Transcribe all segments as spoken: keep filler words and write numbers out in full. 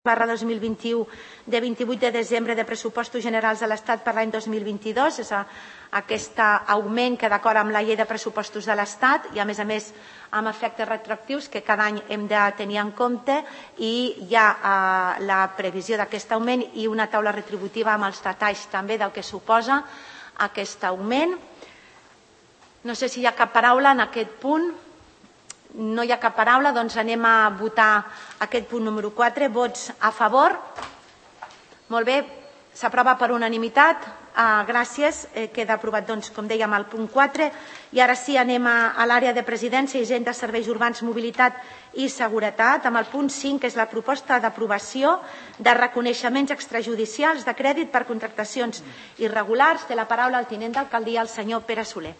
barra dos mil vint-i-u de vint-i-vuit de desembre de pressupostos generals de l'Estat per l'any dos mil vint-i-dos. És aquest augment que d'acord amb la llei de pressupostos de l'Estat i a més a més amb efectes retroactius que cada any hem de tenir en compte, i hi ha la previsió d'aquest augment i una taula retributiva amb els detalls també del que suposa aquest augment. No sé si hi ha cap paraula en aquest punt. No hi ha cap paraula, doncs anem a votar aquest punt número quatre. Vots a favor? Molt bé, s'aprova per unanimitat. Gràcies. Queda aprovat, doncs, com dèiem, el punt quatre. I ara sí, anem a l'àrea de presidència, hisenda, serveis urbans, mobilitat i seguretat, amb el punt cinc, que és la proposta d'aprovació de reconeixements extrajudicials de crèdit per contractacions irregulars. Té la paraula el tinent d'alcaldia, el senyor Pere Soler.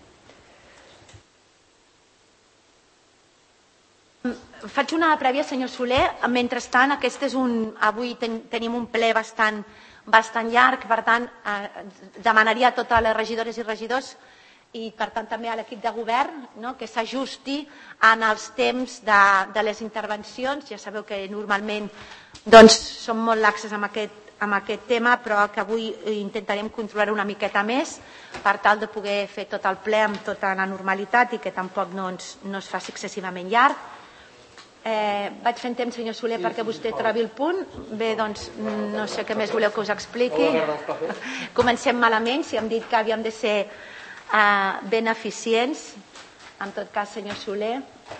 Faig una prèvia, senyor Soler. Mentrestant, aquest és un... avui tenim un ple bastant, bastant llarg, per tant, demanaria a totes les regidores i regidors i, per tant, també a l'equip de govern, no?, que s'ajusti en els temps de, de les intervencions. Ja sabeu que normalment doncs, som molt laxes amb aquest, amb aquest tema, però que avui intentarem controlar una miqueta més per tal de poder fer tot el ple amb tota la normalitat i que tampoc no, ens, no es faci excessivament llarg. Eh, vaig fent temps, senyor Soler, perquè vostè trobi el punt. Bé, doncs, no sé què més voleu que us expliqui. Comencem malament, si hem dit que havíem de ser eh, ben eficients. En tot cas, senyor Soler.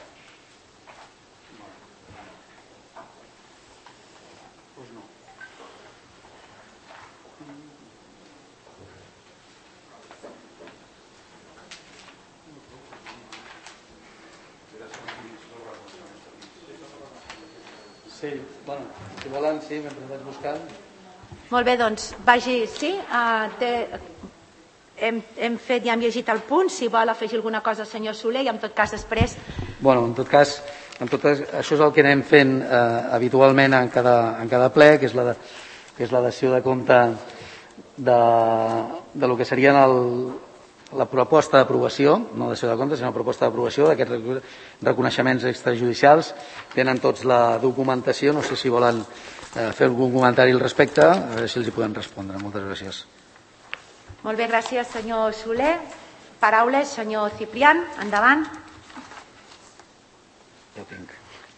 Sí, bueno, si volen, sí, mentre vaig buscant. Molt bé, doncs, vagi, sí, uh, té, hem, hem fet, ja hem llegit el punt, si vol afegir alguna cosa el senyor Soler, i en tot cas després... Bueno, en tot cas, en tot cas això és el que anem fent eh, habitualment en cada, en cada ple, que és la, de, que és la dació de compte de, de lo que serien el, la proposta d'aprovació, no dació de compte, sinó la proposta d'aprovació d'aquests reconeixements extrajudicials. Tenen tots la documentació, no sé si volen eh, fer algun comentari al respecte, a veure si els hi podem respondre. Moltes gràcies. Molt bé, gràcies, senyor Soler. Paraules, senyor Ciprián, endavant. Ja ho tinc.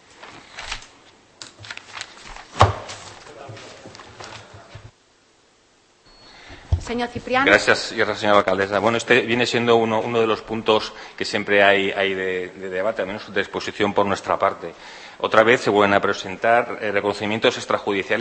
Señor Ciprián. Gracias, señora alcaldesa. Bueno, este viene siendo uno, uno de los puntos que siempre hay, hay de, de debate, al menos de exposición por nuestra parte. Otra vez se vuelven a presentar eh, reconocimientos extrajudiciales.